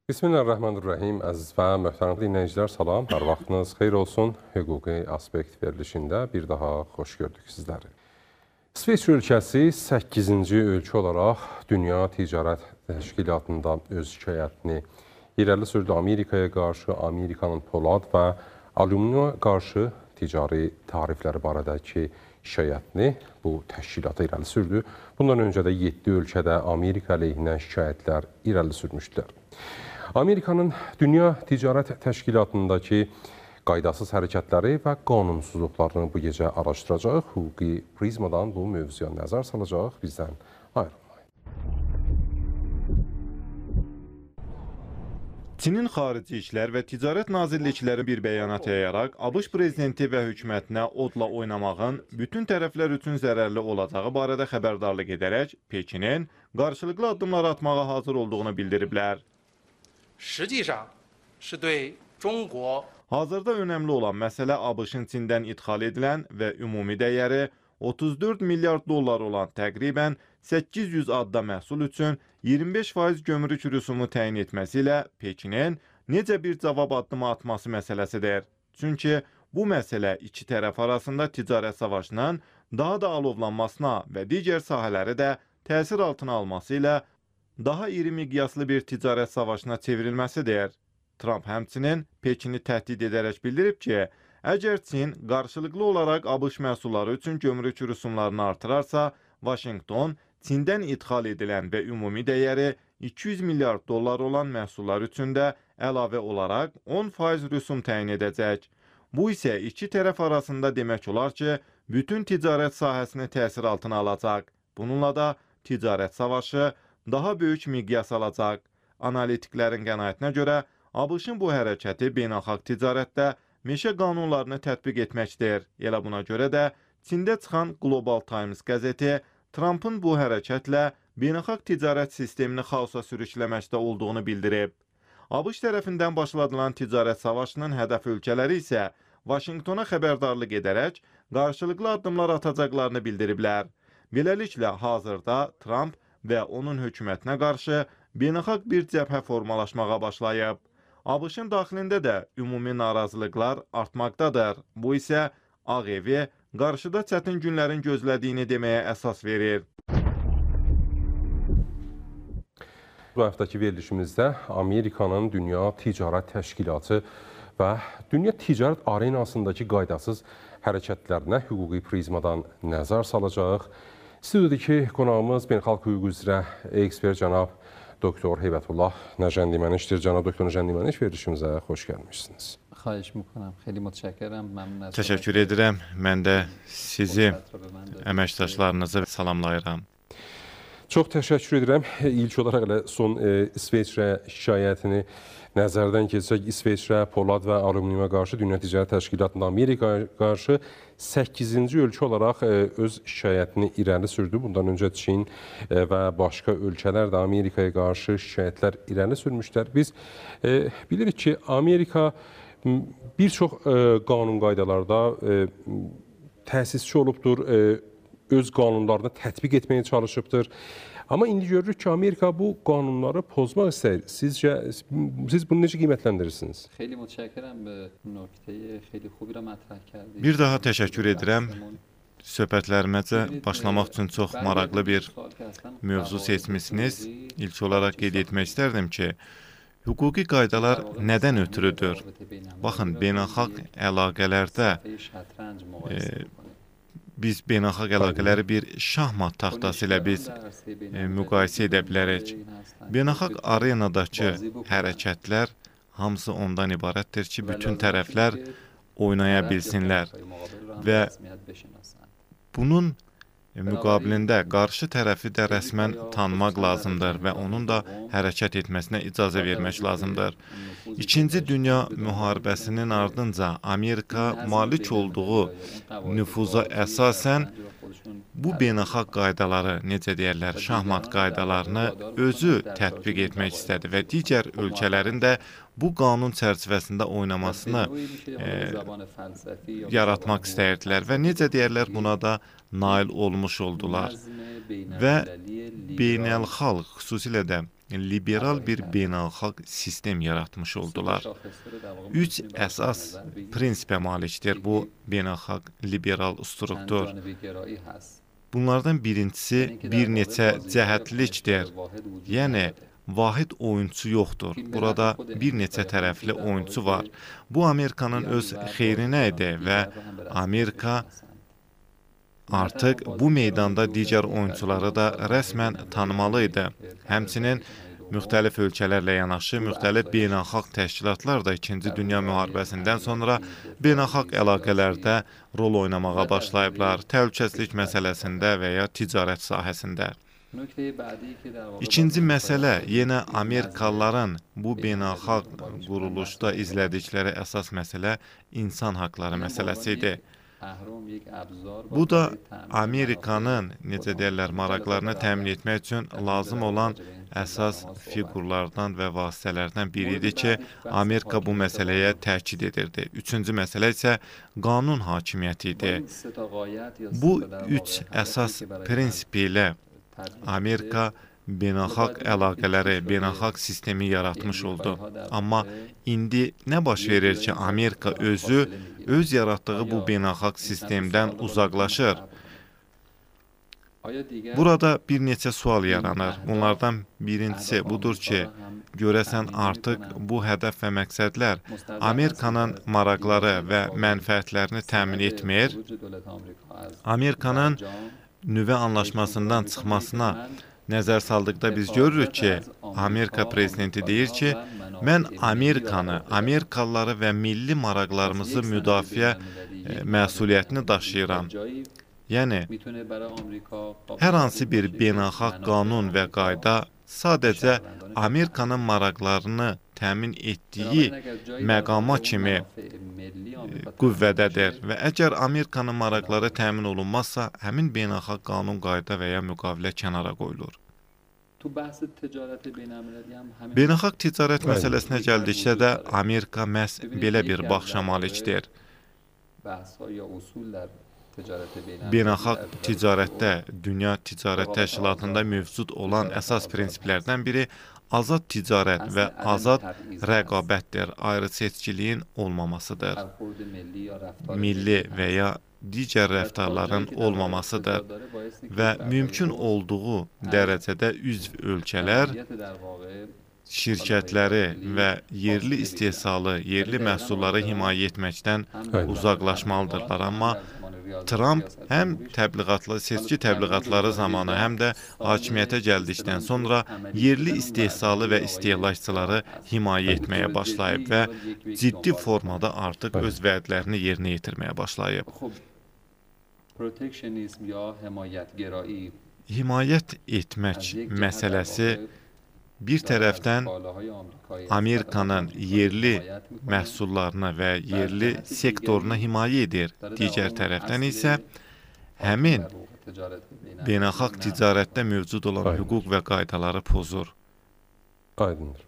Bismillahirrahmanirrahim. Əziz və möhtərəm dinləyicilər, salam. Hər vaxtınız xeyir olsun. Hüquqi aspekt verilişində bir daha xoş gördük sizləri. İsveç ölkəsi 8-ci ölkə olaraq Dünya Ticarət Təşkilatında öz şikayətini irəli sürdü. Amerikaya qarşı, Amerikanın polad və alüminiuma qarşı ticari tarifləri barədəki şikayətini bu təşkilata irəli sürdü. Bundan öncə də 7 ölkədə Amerika əleyhinə şikayətlər irəli sürmüşdülər. Amerikanın Dünya Ticarət Təşkilatındakı qaydasız hərəkətləri və qanunsuzluqlarını bu gecə araşdıracaq. Hüquqi prizmadan bu mövzuya nəzər salacaq. Bizdən ayrılmayın. Çinin Xarici İşlər və Ticarət Nazirlikləri bir bəyanat yayaraq, ABŞ prezidenti və hökumətinə odla oynamağın bütün tərəflər üçün zərərli olacağı barədə xəbərdarlıq edərək, Pekinin qarşılıqlı addımlar atmağa hazır olduğunu bildiriblər. Hazırda önəmli olan məsələ ABŞ-ın Çindən idxal edilən və ümumi dəyəri 34 milyard dollar olan təqribən 800 adda məhsul üçün 25% gömrük rüsumu təyin etməsi ilə Pekinin necə bir cavab addımı atması məsələsidir. Çünki bu məsələ iki tərəf arasında ticarət savaşının daha da alovlanmasına və digər sahələri də təsir altına alması ilə daha iri miqyaslı bir ticarət savaşına çevrilməsidir. Trump həmçinin Pekini təhdid edərək bildirib ki, əgər Çin qarşılıqlı olaraq ABŞ məhsulları üçün gömrük rüsumlarını artırarsa, Vaşinqton Çindən idxal edilən və ümumi dəyəri 200 milyard dollar olan məhsullar üçün də əlavə olaraq 10% rüsum təyin edəcək. Bu isə iki tərəf arasında demək olar ki, bütün ticarət sahəsini təsir altına alacaq. Bununla da ticarət savaşı daha böyük miqyas alacaq. Analitiklərin qənaətinə görə, ABŞ-ın bu hərəkəti beynəlxalq ticarətdə meşə qanunlarını tətbiq etməkdir. Elə buna görə də Çində çıxan Global Times qəzeti Trumpın bu hərəkətlə beynəlxalq ticarət sistemini xaosa sürükləməkdə olduğunu bildirib. ABŞ tərəfindən başladılan ticarət savaşının hədəf ölkələri isə Vaşinqtona xəbərdarlıq edərək qarşılıqlı addımlar atacaqlarını bildiriblər. Beləliklə, hazırda Trump və onun hökumətinə qarşı beynəlxalq bir cəbhə formalaşmağa başlayıb. ABŞ-ın daxilində də ümumi narazılıqlar artmaqdadır. Bu isə Ağ Evi qarşıda çətin günlərin gözlədiyini deməyə əsas verir. Bu həftəki verilişimizdə Amerikanın Dünya Ticarət Təşkilatı və dünya ticarət arenasındakı qaydasız hərəkətlərinə hüquqi prizmadan nəzər salacaq. Studiyadakı qonağımız beynəlxalq hüquq üzrə ekspert cənab Doktor Heybətullah Nəcəndimənişdir. Cənab Doktor Nəcəndiməniş, verilişimizə xoş gəlmişsiniz. Xahiş میکنم. خیلی متشکرم. ممنون. Təşəkkür edirəm. Mən də sizi, əməkdaşlarınızı salamlayıram. Çox təşəkkür edirəm. İlk olaraq elə son İsveçrə şikayətini nəzərdən keçsək, İsveçrə polad və alüminiuma qarşı Dünya Ticarət Təşkilatında Amerikaya qarşı 8-ci ölkə olaraq öz şikayətini irəli sürdü. Bundan öncə Çin və başqa ölkələr də Amerikaya qarşı şikayətlər irəli sürmüşlər. Biz bilirik ki, Amerika bir çox qanun qaydalarda təsisçi olubdur, öz qanunlarını tətbiq etməyə çalışıbdır. Amma indi görürük ki, Amerika bu qanunları pozmaq istəyir. Siz bunu necə qiymətləndirirsiniz? خیلی متشکرم به نکته خیلی خوبی را مطرح کردید. Bir daha təşəkkür edirəm. Söhbətlərimizə başlamaq üçün çox maraqlı bir mövzu seçmisiniz. İlk olaraq qeyd etmək istərdim ki, hüquqi qaydalar nədən ötürüdür? Baxın, beynəlxalq əlaqələrdə biz beynəlxalq əlaqələri bir şahmat taxtası ilə biz müqayisə edə bilərik. Beynəlxalq arenadakı hərəkətlər hamısı ondan ibarətdir ki, bütün tərəflər oynaya bilsinlər və bunun müqabilində qarşı tərəfi də rəsmən tanımaq lazımdır və onun da hərəkət etməsinə icazə vermək lazımdır. İkinci Dünya müharibəsinin ardınca Amerika malik olduğu nüfuza əsasən bu beynəlxalq qaydaları, necə deyərlər, şahmat qaydalarını özü tətbiq etmək istədi və digər ölkələrin də bu qanun çərçivəsində oynamasını yaratmaq istəyirdilər və necə deyərlər, buna da nail olmuş oldular. Və beynəlxalq, xüsusilə də liberal bir beynəlxalq sistem yaratmış oldular. 3 əsas prinsipə malikdir bu beynəlxalq liberal struktur. Bunlardan birincisi bir neçə cəhətlilikdir. Yəni, vahid oyunçu yoxdur. Burada bir neçə tərəfli oyunçu var. Bu, Amerikanın öz xeyrinə idi və Amerika artıq bu meydanda digər oyunçuları da rəsmən tanımalı idi. Həmçinin müxtəlif ölkələrlə yanaşı, müxtəlif beynəlxalq təşkilatlar da 2-ci Dünya müharibəsindən sonra beynəlxalq əlaqələrdə rol oynamağa başlayıblar, təhlükəsizlik məsələsində və ya ticarət sahəsində. İkinci məsələ yenə Amerikalıların bu beynəlxalq quruluşda izlədikləri əsas məsələ insan haqları məsələsi idi. Bu da Amerikanın, necə deyirlər, maraqlarını təmin etmək üçün lazım olan əsas fiqurlardan və vasitələrdən biri idi ki, Amerika bu məsələyə təkid edirdi. Üçüncü məsələ isə qanun hakimiyyəti idi. Bu üç əsas prinsip ilə Amerika beynəlxalq əlaqələri, beynəlxalq sistemi yaratmış oldu. Amma indi nə baş verir ki, Amerika özü öz yaratdığı bu beynəlxalq sistemdən uzaqlaşır? Burada bir neçə sual yaranır. Bunlardan birincisi budur ki, görəsən artıq bu hədəf və məqsədlər Amerikanın maraqları və mənfəətlərini təmin etmir. Amerikanın nüvə anlaşmasından çıxmasına nəzər saldıqda biz görürük ki, Amerika prezidenti deyir ki, mən Amerikanı, Amerikalıları və milli maraqlarımızı müdafiə məsuliyyətini daşıyıram. Yəni, hər hansı bir beynəlxalq qanun və qayda sadəcə Amerikanın maraqlarını təmin etdiyi məqama kimi qüvvədədir və əgər Amerikanın maraqları təmin olunmazsa, həmin beynəlxalq qanun, qayda və ya müqavilə kənara qoyulur. Beynəlxalq ticarət məsələsinə gəldikdə də Amerika məhz belə bir baxışa malikdir. Beynəlxalq ticarətdə, Dünya Ticarət Təşkilatında mövcud olan əsas prinsiplərdən biri azad ticarət və azad rəqabətdir, ayrı-seçkiliyin olmamasıdır. Milli və ya digər rəftarların olmamasıdır və mümkün olduğu dərəcədə üzv ölkələr şirkətləri və yerli istehsalı, yerli məhsulları himayə etməkdən uzaqlaşmalıdırlar. Amma Trump həm seçki təbliğatları zamanı, həm də hakimiyyətə gəldikdən sonra yerli istehsalı və istehlakçıları himayə etməyə başlayıb və ciddi formada artıq öz vədlərini yerinə yetirməyə başlayıb. Himayət etmək məsələsi bir tərəfdən Amerikanın yerli məhsullarına və yerli sektoruna himayə edir. Digər tərəfdən isə həmin beynəlxalq ticarətdə mövcud olan hüquq və qaydaları pozur. Aydındır.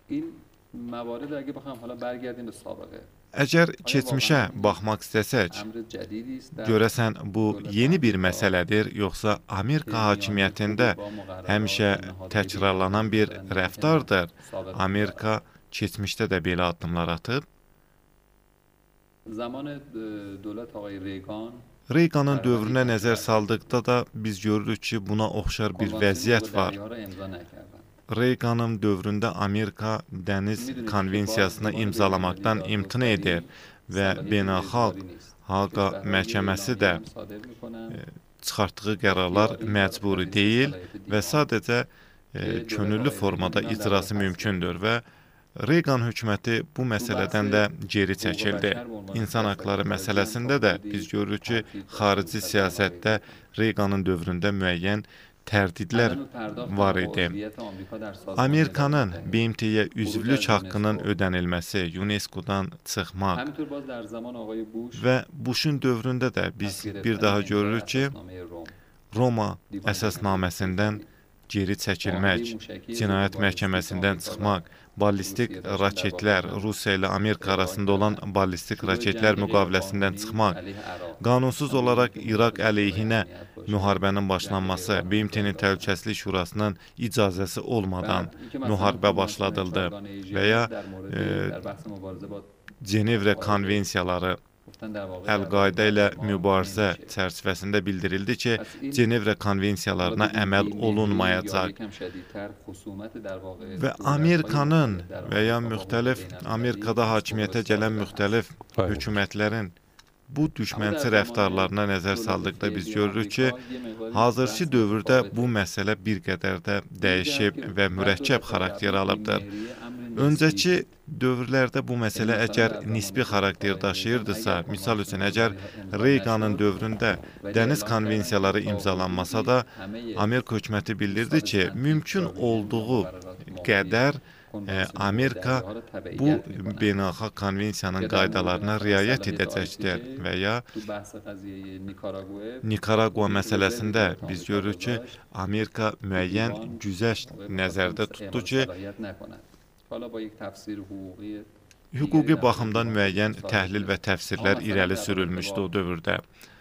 Əgər keçmişə baxmaq istəsək, görəsən bu yeni bir məsələdir, yoxsa Amerika hakimiyyətində həmişə təkrarlanan bir rəftardır. Amerika keçmişdə də belə addımlar atıb. Reaganın dövrünə nəzər saldıqda da biz görürük ki, buna oxşar bir vəziyyət var. Reaganın dövründə Amerika dəniz konvensiyasını imzalamaqdan imtina edir və beynəlxalq Haqa məhkəməsi də çıxartdığı qərarlar məcburi deyil və sadəcə könüllü formada icrası mümkündür və Reagan hökuməti bu məsələdən də geri çəkildi. İnsan haqları məsələsində də biz görürük ki, xarici siyasətdə Reaganın dövründə müəyyən tərdidlər var idi. Amerikanın BMT-yə üzvlük haqqının ödənilməsi, UNESCO-dan çıxmaq və Bushun dövründə də biz bir daha görürük ki, Roma əsasnaməsindən geri çəkilmək, cinayət məhkəməsindən çıxmaq, ballistik raketlər, Rusiya ilə Amerika arasında olan ballistik raketlər müqaviləsindən çıxmaq, qanunsuz olaraq İraq əleyhinə müharibənin başlanması, BMT-nin Təhlükəsizlik Şurasının icazəsi olmadan müharibə başladıldı və ya Cenevrə konvensiyaları Əl-Qaidə ilə mübarizə çərçivəsində bildirildi ki, Cenevrə konvensiyalarına əməl olunmayacaq və Amerikanın və ya Amerikada hakimiyyətə gələn müxtəlif hökumətlərin bu düşmənçi rəftarlarına nəzər saldıqda biz görürük ki, hazırki dövrdə bu məsələ bir qədər də dəyişib və mürəkkəb xarakter alıbdır. Öncəki dövrlərdə bu məsələ əgər nisbi xarakter daşıyırdısa, misal üçün, əgər Reaganın dövründə dəniz konvensiyaları imzalanmasa da, Amerika hökuməti bildirdi ki, mümkün olduğu qədər Amerika bu beynəlxalq konvensiyanın qaydalarına riayət edəcəkdir və ya Nikaragua məsələsində biz görürük ki, Amerika müəyyən güzəşt nəzərdə tutdu ki, hüquqi baxımdan müəyyən təhlil və təfsirlər irəli sürülmüşdü o dövrdə.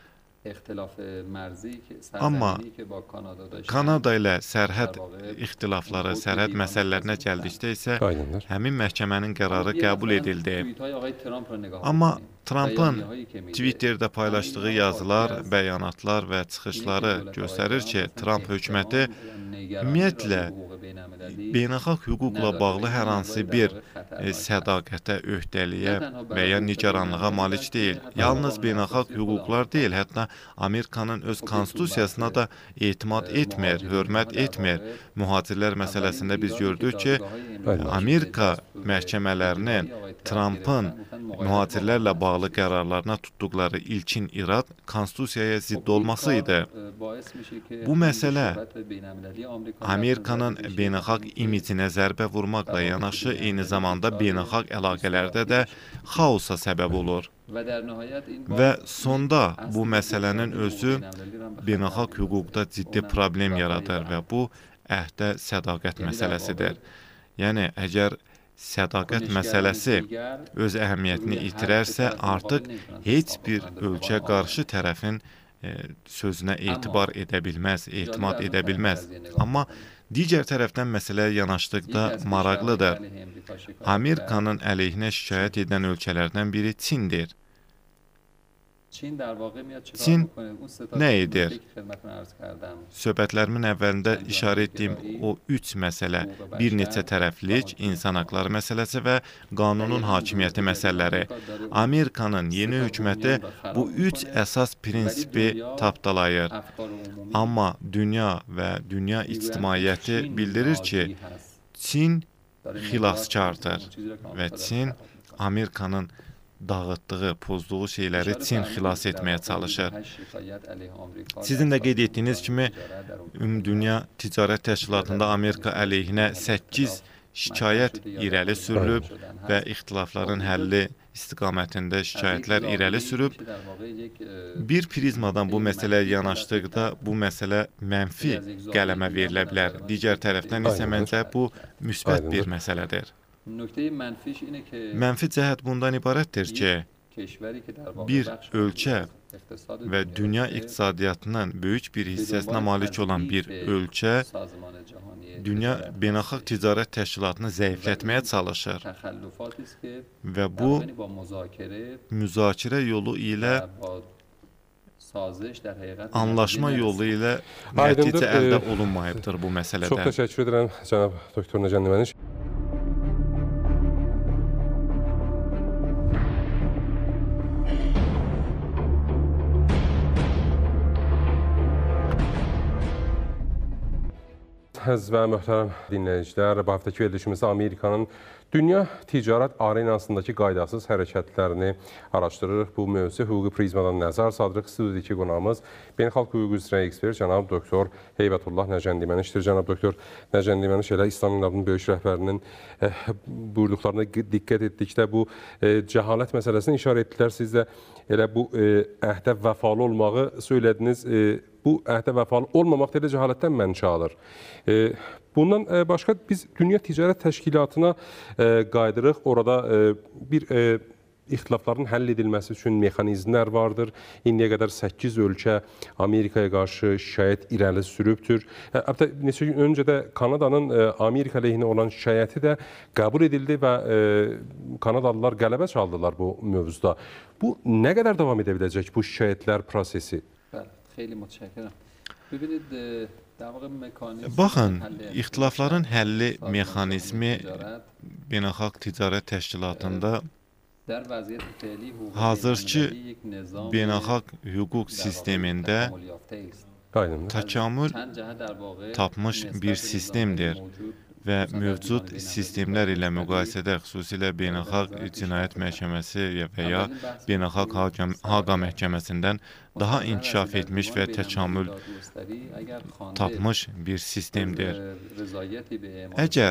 Amma Kanada ilə sərhəd ixtilafları, sərhəd məsələlərinə gəldikdə isə həmin məhkəmənin qərarı qəbul edildi. Amma Trumpın Twitterdə paylaşdığı yazılar, bəyanatlar və çıxışları göstərir ki, Trump hökuməti ümumiyyətlə beynəlxalq hüquqla bağlı hər hansı bir sədaqətə, öhdəliyə və ya nigaranlığa malik deyil. Yalnız beynəlxalq hüquqlar deyil, hətta Amerikanın öz konstitusiyasına da etimad etmir, hörmət etmir. Mühacirlər məsələsində biz gördük ki, Amerika məhkəmələrinin Trumpın mühacirlərlə bağlı qərarlarına tutduqları ilkin irad konstitusiyaya zidd olması idi. Bu məsələ Amerikanın beynəlxalq imicinə zərbə vurmaqla yanaşı, eyni zamanda beynəlxalq əlaqələrdə də xaosa səbəb olur. Və sonda bu məsələnin özü beynəlxalq hüquqda ciddi problem yaradır və bu əhdə sədaqət məsələsidir. Yəni, əgər sədaqət məsələsi öz əhəmiyyətini itirərsə, artıq heç bir ölkə qarşı tərəfin sözünə etibar edə bilməz, etimad edə bilməz. Amma digər tərəfdən məsələyə yanaşdıqda maraqlıdır. Amerikanın əleyhinə şikayət edən ölkələrdən biri Çindir. Çin nə edir? Söhbətlərimin əvvəlində işarə etdiyim o üç məsələ, bir neçə tərəflik, insan haqları məsələsi və qanunun hakimiyyəti məsələləri. Amerikanın yeni hökuməti bu üç əsas prinsipi tapdalayır. Amma dünya və dünya ictimaiyyəti bildirir ki, Çin xilaskardır və Çin Amerikanın dağıtdığı, pozduğu şeyləri Çin xilas etməyə çalışır. Sizin də qeyd etdiyiniz kimi, Ümumdünya Ticarət Təşkilatında Amerika əleyhinə 8 şikayət irəli sürülüb və ixtilafların həlli istiqamətində şikayətlər irəli sürüb. Bir prizmadan bu məsələyə yanaşdıqda bu məsələ mənfi qələmə verilə bilər. Digər tərəfdən isə məncə bu müsbət bir məsələdir. Mənfi cəhət bundan ibarətdir ki, bir ölkə və dünya iqtisadiyyatının böyük bir hissəsinə malik olan bir ölkə dünya beynəlxalq ticarət təşkilatını zəiflətməyə çalışır və bu müzakirə yolu ilə, anlaşma yolu ilə nəticə əldə olunmayıbdır bu məsələdə. Çox təşəkkür edirəm cənab doktor Nəcəndəməniş. Əziz və möhtərəm dinləyicilər, bu haftaki verilişimizdə Amerikanın Dünya ticarət arenasındakı qaydasız hərəkətlərini araşdırırıq. Bu mövzu hüquqi prizmadan nəzər sadırıq. Studiyadakı qonağımız beynəlxalq hüquq üzrə ekspert cənab doktor Heybətullah Nəcəndimənişdir. Cənab doktor Nəcəndiməniş elə İslam İnqilabının böyük rəhbərinin buyurduqlarına diqqət etdikdə bu cəhalət məsələsini işarə etdilər. Siz də elə bu əhdə vəfalı olmağı söylədiniz. Bu əhdə vəfalı olmamaq da elə cəhalətdən mənşə alır. Bundan başqa biz Dünya Ticarət Təşkilatına qaydırıq. Orada bir ixtilafların həll edilməsi üçün mexanizmlər vardır. İndiyə qədər 8 ölkə Amerikaya qarşı şikayət irəli sürübdür. Hətta neçə gün öncə də Kanadanın Amerika əleyhinə olan şikayəti də qəbul edildi və Kanadalılar qələbə çaldılar bu mövzuda. Bu nə qədər davam edə biləcək bu şikayətlər prosesi? خیلی متشکرم. ببینید در واقع مکانیزم Baxın, ixtilafların həlli mexanizmi Beynəlxalq Ticarət Təşkilatında در وضعیت فعلی حقوق hazırki بین‌المللی یک نظام beynəlxalq hüquq sistemində تکامل یافته است. Aydındır. təkamül چند جهت در واقع tapmış bir نسبت sistemdir موجود və mövcud sistemlər ilə müqayisədə xüsusilə Beynəlxalq Cinayət Məhkəməsi və ya Beynəlxalq Haqa Məhkəməsindən daha inkişaf etmiş və təkamül tapmış bir sistemdir. Əgər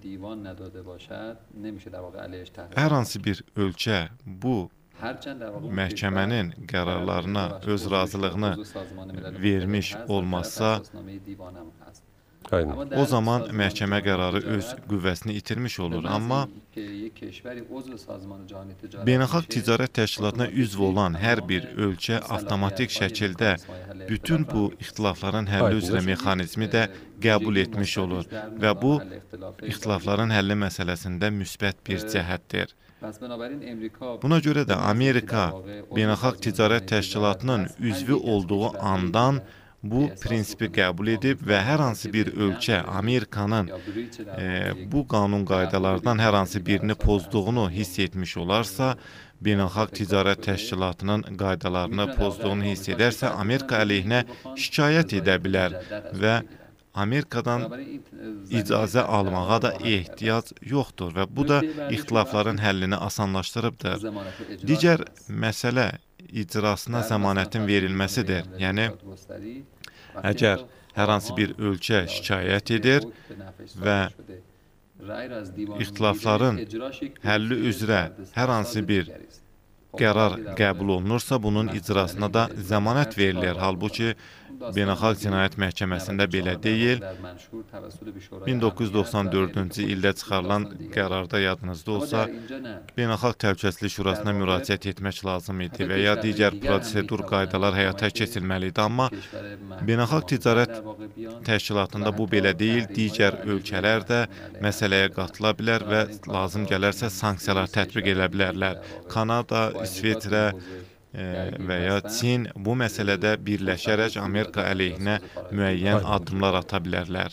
hər hansı bir ölkə bu məhkəmənin qərarlarına öz razılığını vermiş olmazsa, Aydındır. o zaman məhkəmə qərarı öz qüvvəsini itirmiş olur. Amma Beynəlxalq Ticarət Təşkilatına üzv olan hər bir ölkə avtomatik şəkildə bütün bu ixtilafların həlli üzrə mexanizmi də qəbul etmiş olur və bu ixtilafların həlli məsələsində müsbət bir cəhətdir. Buna görə də Amerika Beynəlxalq Ticarət Təşkilatının üzvü olduğu andan bu prinsipi qəbul edib və hər hansı bir ölkə Amerikanın bu qanun qaydalardan hər hansı birini pozduğunu hiss etmiş olarsa, Beynəlxalq Ticarət Təşkilatının qaydalarını pozduğunu hiss edərsə, Amerika əleyhinə şikayət edə bilər və Amerikadan icazə almağa da ehtiyac yoxdur və bu da ixtilafların həllini asanlaşdırıbdır. Digər məsələ icrasına zəmanətin verilməsidir. Yəni, əgər hər hansı bir ölkə şikayət edir və ixtilafların həlli üzrə hər hansı bir qərar qəbul olunursa, bunun icrasına da zəmanət verilir. Halbuki Beynəlxalq Cinayət Məhkəməsində belə deyil. 1994-cü ildə çıxarılan qərarda yadınızda olsa, Beynəlxalq Təhlükəsizlik Şurasına müraciət etmək lazım idi və ya digər prosedur qaydalar həyata keçirilməli idi. Amma Beynəlxalq Ticarət Təşkilatında bu belə deyil. Digər ölkələr də məsələyə qatıla bilər və lazım gələrsə sanksiyalar tətbiq edə bilərlər. Kanada, İsveçrə və ya Çin bu məsələdə birləşərək Amerika əleyhinə müəyyən addımlar ata bilərlər.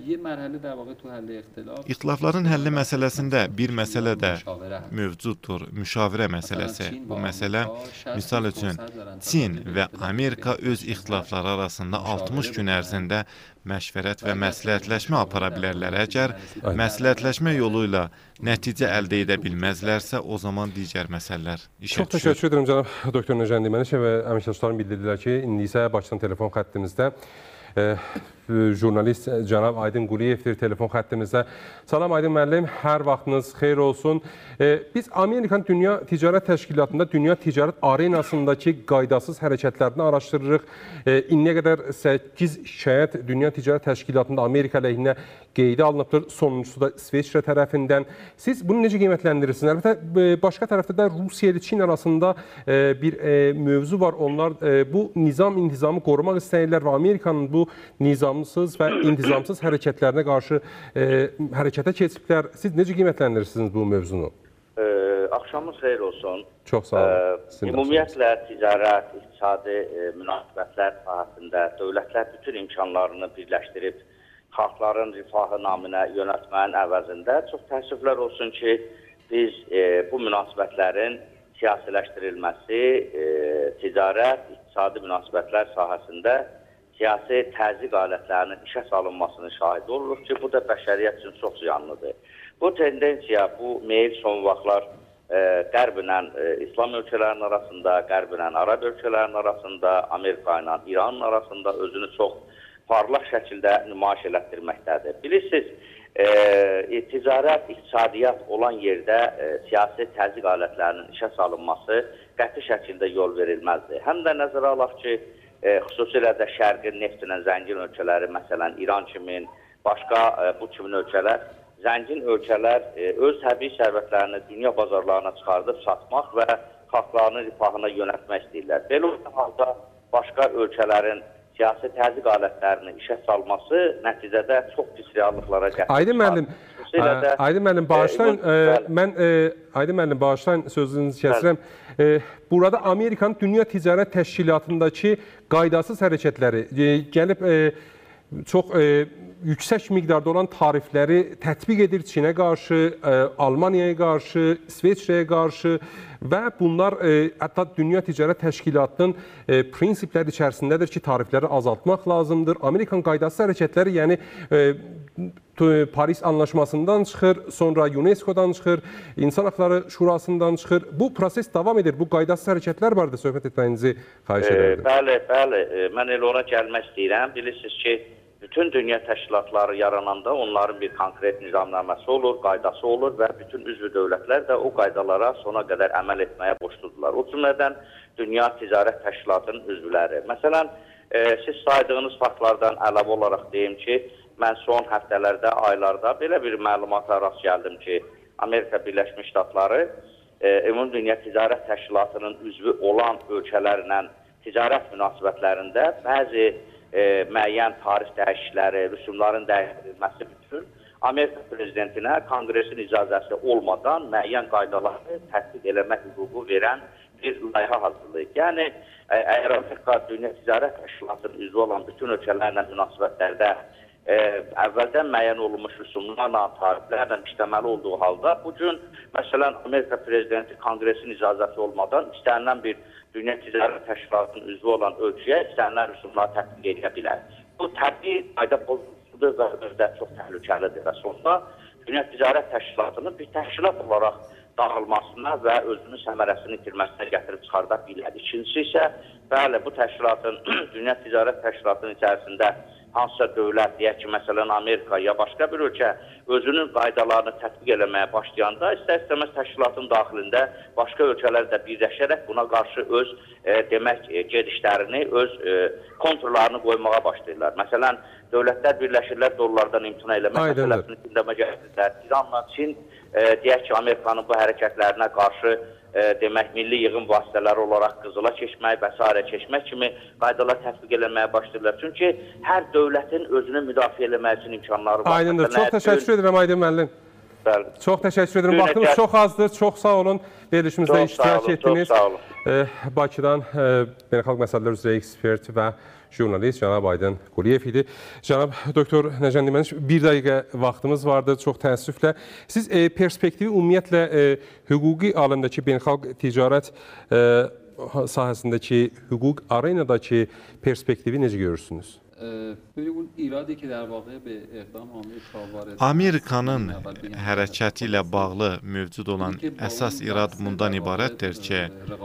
İxtilafların həlli məsələsində bir məsələ də mövcuddur, müşavirə məsələsi. Bu məsələ, misal üçün, Çin və Amerika öz ixtilafları arasında 60 gün ərzində məşvərət və məsləhətləşmə apara bilərlər. Əgər məsləhətləşmə yolu ilə nəticə əldə edə bilməzlərsə, o zaman digər məsələlər işə Çox təşəkkür edirəm cənab doktor Nəcəndimənişə və əməkdaşlarım bildirdilər ki, indi isə Bakıdan telefon xəttimizdə jurnalist cənab Aydın Quliyevdir telefon xəttimizdə. Salam Aydın müəllim, hər vaxtınız xeyir olsun. Biz Amerikanın Dünya Ticarət Təşkilatında Dünya Ticarət arenasındakı qaydasız hərəkətlərini araşdırırıq. İndiyə qədər 8 şikayət Dünya Ticarət Təşkilatında Amerika əleyhinə qeydə alınıbdır. Sonuncusu da İsveçrə tərəfindən. Siz bunu necə qiymətləndirirsiniz? Əlbəttə, başqa tərəfdə də Rusiya ilə Çin arasında bir mövzu var. Onlar bu nizam-intizamı qorumaq istəyirlər və Amerikanın bu nizamsız və intizamsız hərəkətlərinə qarşı hərəkətə keçiblər. Siz necə qiymətləndirirsiniz bu mövzunu? Axşamınız xeyir olsun. Çox sağ olun. Ümumiyyətlə, ticarət, iqtisadi münasibətlər sahəsində dövlətlər bütün imkanlarını birləşdirib xalqların rifahı naminə yönəltməyin əvəzində çox təəssüflər olsun ki, biz bu münasibətlərin siyasiləşdirilməsi, ticarət, iqtisadi münasibətlər sahəsində siyasi təzyiq alətlərinin işə salınmasının şahidi oluruq ki, bu da bəşəriyyət üçün çox ziyanlıdır. Bu tendensiya, bu meyil son vaxtlar Qərb ilə İslam ölkələrinin arasında, Qərb ilə Arab ölkələrinin arasında, Amerika ilə İranın arasında özünü çox parlaq şəkildə nümayiş elətdirməkdədir. Bilirsiniz, ticarət, iqtisadiyyat olan yerdə siyasi təzyiq alətlərinin işə salınması qəti şəkildə yol verilməzdir. Həm də nəzərə alaq ki, xüsusilə də şərqin neftinə zəngin ölkələri, məsələn İran kimi, başqa bu kimi ölkələr, zəngin ölkələr öz təbii sərvətlərini dünya bazarlarına çıxardıb satmaq və xalqlarının rifahına yönəltmək istəyirlər. Belə olan halda başqa ölkələrin siyasi təzyiq alətlərini işə salması nəticədə çox pis reallıqlara gətirir. Aydın müəllim, bağışlayın, sözünüzü kəsirəm. Burada Amerikanın Dünya Ticarət Təşkilatındakı qaydasız hərəkətləri gəlib çox yüksək miqdarda olan tarifləri tətbiq edir Çinə qarşı, Almaniyaya qarşı, İsveçrəyə qarşı və bunlar hətta Dünya Ticarət Təşkilatının prinsipləri içərisindədir ki, tarifləri azaltmaq lazımdır. Amerikan qaydasız hərəkətləri, yəni Paris Anlaşmasından çıxır, sonra UNESCO-dan çıxır, İnsan Haqları Şurasından çıxır. Bu proses davam edir. Bu qaydasız hərəkətlər barədə söhbət etməyinizi xahiş edirəm. Bəli. Mən elə ona gəlmək istəyirəm. Bilirsiniz ki, bütün dünya təşkilatları yarananda onların bir konkret nizamnaməsi olur, qaydası olur və bütün üzvü dövlətlər də o qaydalara sona qədər əməl etməyə borcludular. O cümlədən Dünya Ticarət Təşkilatının üzvləri. Məsələn, siz saydığınız faktlardan əlavə olaraq deyim ki, mən son həftələrdə, aylarda belə bir məlumata rast gəldim ki, Amerika Birləşmiş Ştatları Ümumi Dünya Ticarət Təşkilatının üzvü olan ölkələrlə ticarət münasibətlərində bəzi müəyyən tarif dəyişiklikləri, rüsumların dəyişdirilməsi üçün Amerika prezidentinə Konqresin icazəsi olmadan müəyyən qaydaları tətbiq eləmək hüququ verən bir layihə hazırlayıb. Yəni, əgər Amerika Dünya Ticarət Təşkilatının üzvü olan bütün ölkələrlə münasibətlərdə əvvəldən müəyyən olunmuş rüsumlarla, tariflərlə işləməli olduğu halda bugün, məsələn, Amerika prezidenti Konqresin icazəsi olmadan istənilən bir Dünya Ticarət Təşkilatının üzvü olan ölkəyə istənilən rüsumları tətbiq edə bilər. Bu təbii qayda pozuntusudur və özdə çox təhlükəlidir və sonunda Dünya Ticarət Təşkilatının bir təşkilat olaraq dağılmasına və özünün səmərəsini itirməsinə gətirib çıxarda bilər. İkincisi isə, bəli, bu təşkilatın, Dünya Ticarət Təşkilatının içərisində hansısa dövlət, deyək ki, məsələn, Amerika ya başqa bir ölkə özünün qaydalarını tətbiq eləməyə başlayanda, istər-istəməz təşkilatın daxilində başqa ölkələr də birləşərək buna qarşı öz demək gedişlərini, öz konturlarını qoymağa başlayırlar. Məsələn, dövlətlər birləşirlər dollardan imtina eləmək məsələsini gündəmə gətirirlər. İranla Çin, deyək ki, Amerikanın bu hərəkətlərinə qarşı demək, milli yığım vasitələri olaraq qızıla keçmək və s. keçmək kimi qaydalar tətbiq eləməyə başlayırlar. Çünki hər dövlətin özünü müdafiə eləmək üçün imkanları var. Aydındır. Çox təşəkkür edirəm, Aydın müəllim. Çox təşəkkür edirəm. Vaxtınız çox azdır. Çox sağ olun. Verilişimizdə iştirak etdiniz. Çox sağ olun. Bakıdan beynəlxalq məsələlər üzrə ekspert və jurnalist cənab Aydın Quliyev idi. Cənab doktor Nəcən Dimaniç, bir dəqiqə vaxtımız vardı, çox təəssüflə. Siz perspektivi ümumiyyətlə hüquqi aləmdəki beynəlxalq ticarət sahəsindəki hüquq arenadakı perspektivi necə görürsünüz? Amerikanın hərəkəti ilə bağlı mövcud olan əsas irad bundan ibarətdir ki,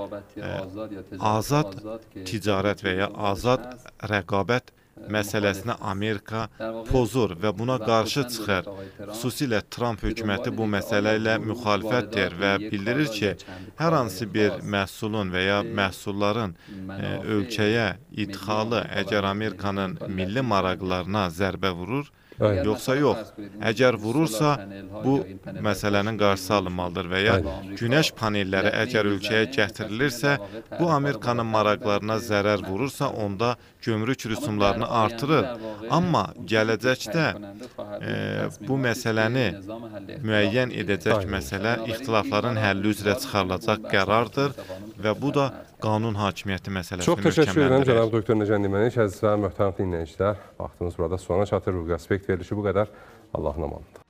azad ticarət və ya azad rəqabət məsələsini Amerika pozur və buna qarşı çıxır. Xüsusilə Trump hökuməti bu məsələ ilə müxalifətdir və bildirir ki, hər hansı bir məhsulun və ya məhsulların ölkəyə idxalı əgər Amerikanın milli maraqlarına zərbə vurur, yoxsa yox. Əgər vurursa, bu məsələnin qarşısı alınmalıdır və ya günəş panelləri əgər ölkəyə gətirilirsə, bu Amerikanın maraqlarına zərər vurursa, onda gömrük rüsumlarını artırır. Amma gələcəkdə bu məsələni müəyyən edəcək məsələ ixtilafların həlli üzrə çıxarılacaq qərardır və bu da qanun hakimiyyəti məsələsini möhkəmləndirir. Çox təşəkkür edirəm cənab doktor Nəcən Dimaniç, əziz və möhtərəm dinləyicilər. Vaxtımız burada sona çatır. Hüquqi Aspekt verilişi bu qədər. Allahın amanında.